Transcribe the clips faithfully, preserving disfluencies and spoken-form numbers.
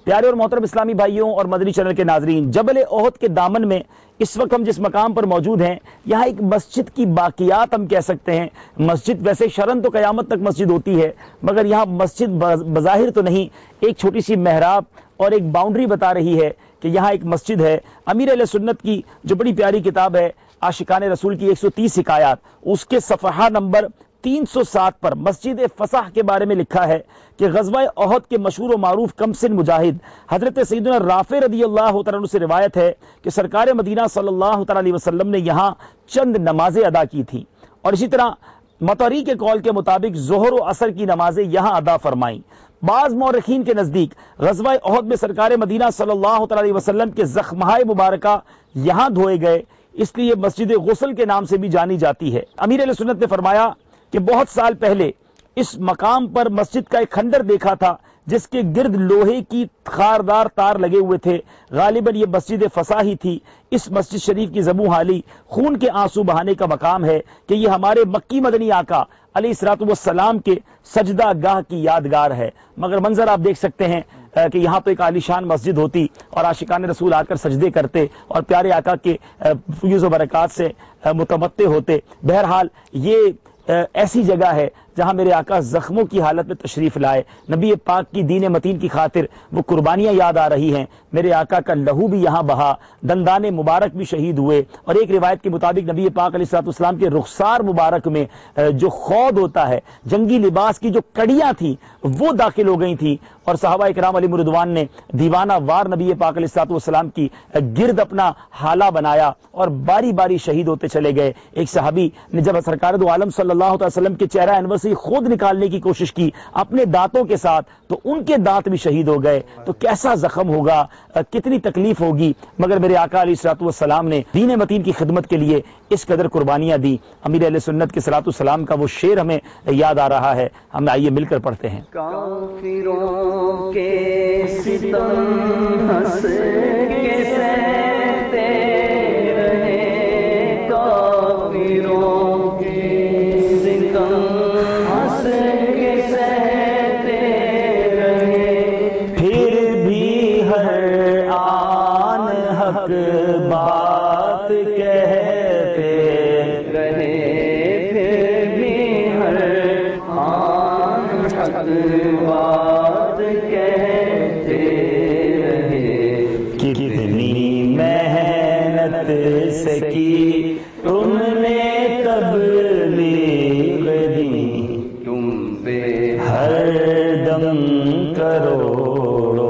پیارے اور محترم اسلامی بھائیوں اور مدنی چینل کے ناظرین، جبل احد کے دامن میں اس وقت ہم جس مقام پر موجود ہیں، یہاں ایک مسجد کی باقیات ہم کہہ سکتے ہیں۔ مسجد ویسے شرعاً تو قیامت تک مسجد ہوتی ہے، مگر یہاں مسجد بظاہر تو نہیں، ایک چھوٹی سی محراب اور ایک باؤنڈری بتا رہی ہے کہ یہاں ایک مسجد ہے۔ امیر اہل سنت کی جو بڑی پیاری کتاب ہے عاشقان رسول کی ایک سو تیس حکایات، اس کے صفحہ نمبر تین سو سات پر مسجد فسح کے بارے میں لکھا ہے کہ غزوہ احد کے مشہور و معروف کمسن مجاہد حضرت سیدنا رافع رضی اللہ تعالیٰ عنہ سے روایت ہے کہ سرکار مدینہ صلی اللہ تعالیٰ علیہ وسلم نے یہاں چند نمازیں ادا کی تھیں، اور اسی طرح مطری کے قول کے مطابق ظہر و عصر کی نمازیں یہاں ادا فرمائیں۔ بعض مورخین کے نزدیک غزوہ احد میں سرکار مدینہ صلی اللہ تعالیٰ علیہ وسلم کے زخمہائے مبارکہ یہاں دھوئے گئے، اس لیے مسجد غسل کے نام سے بھی جانی جاتی ہے۔ امیر اہل سنت نے فرمایا کہ بہت سال پہلے اس مقام پر مسجد کا ایک کھنڈر دیکھا تھا جس کے گرد لوہے کی خاردار تار لگے ہوئے تھے، غالباً یہ مسجد فسح ہی تھی۔ اس مسجد شریف کی زبوں حالی خون کے آنسو بہانے کا مقام ہے کہ یہ ہمارے مکی مدنی آقا علیہ الصلوۃ والسلام کے سجدہ گاہ کی یادگار ہے۔ مگر منظر آپ دیکھ سکتے ہیں کہ یہاں تو ایک عالیشان مسجد ہوتی اور عاشقان رسول آ کر سجدے کرتے اور پیارے آقا کے فیوز و برکات سے متمتع ہوتے۔ بہرحال یہ ایسی جگہ ہے جہاں میرے آقا زخموں کی حالت میں تشریف لائے، نبی پاک کی دین متین کی خاطر وہ قربانیاں یاد آ رہی ہیں، میرے آقا کا لہو بھی یہاں بہا، دندان مبارک بھی شہید ہوئے، اور ایک روایت کے مطابق نبی پاک علیہ الصلوۃ والسلام کے رخسار مبارک میں جو خود ہوتا ہے، جنگی لباس کی جو کڑیاں تھیں وہ داخل ہو گئی تھیں، اور صحابہ کرام علیہم رضوان نے دیوانہ وار نبی پاک علیہ الصلوۃ والسلام کی گرد اپنا حالہ بنایا اور باری باری شہید ہوتے چلے گئے۔ ایک صحابی نے جب سرکار دو عالم صلی اللہ علیہ وسلم کے چہرہ انور سے خود نکالنے کی کوشش کی اپنے دانتوں کے ساتھ، تو ان کے دانت بھی شہید ہو گئے، تو کیسا زخم ہوگا، کتنی تکلیف ہوگی، مگر میرے آقا علیہ الصلوۃ والسلام نے دین متین کی خدمت کے لیے اس قدر قربانیاں دی۔ امیر اہل سنت کے صلوات والسلام کا وہ شعر ہمیں یاد آ رہا ہے، ہم آئیے مل کر پڑھتے ہیں۔ کافروں کے ستم ہنس کے سہتے رہے، کافروں کے ستم ہنس کے سہتے رہے، پھر بھی ہر آن حق بات کہتے رہے، پھر بھی ہر آن حق بات کہتے رہے، کتنی محنت سے کی تم نے تبلیغ دی، تم پہ ہر دم کروڑوں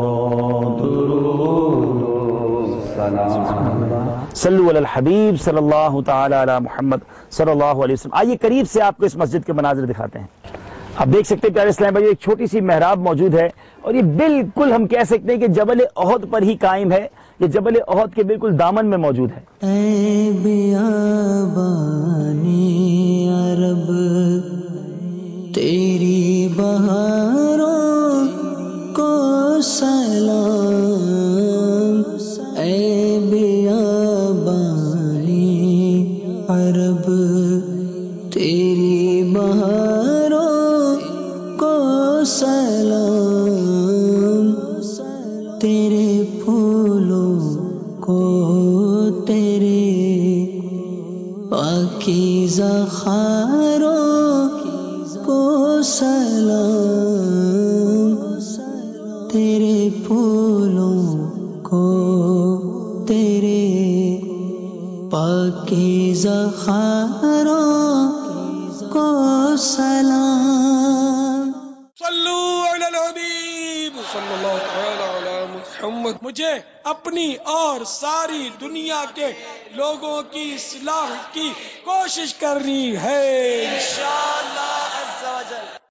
درود و سلام۔ صلو علی الحبیب صلی اللہ تعالی علی محمد صلی اللہ علیہ وسلم۔ آئیے قریب سے آپ کو اس مسجد کے مناظر دکھاتے ہیں۔ آپ دیکھ سکتے ہیں پیارے اسلام بھائی، ایک چھوٹی سی محراب موجود ہے، اور یہ بالکل ہم کہہ سکتے ہیں کہ جبل احد پر ہی قائم ہے، یہ جبل احد کے بالکل دامن میں موجود ہے۔ اے بیابانی عرب تیری بہاروں کو سلام، اے بیابانی عرب تیری بہاروں کو سلام، تیرے پھولوں کو تیرے پاکیزہ خاروں کو سلام، تیرے پھولوں کو تیرے پاکیزہ خاروں کو سلام۔ صلو علی الحبیب صلی اللہ تعالی علی محمد۔ مجھے اپنی اور ساری دنیا کے لوگوں کی اصلاح کی کوشش کرنی ہے انشاءاللہ عز و جل۔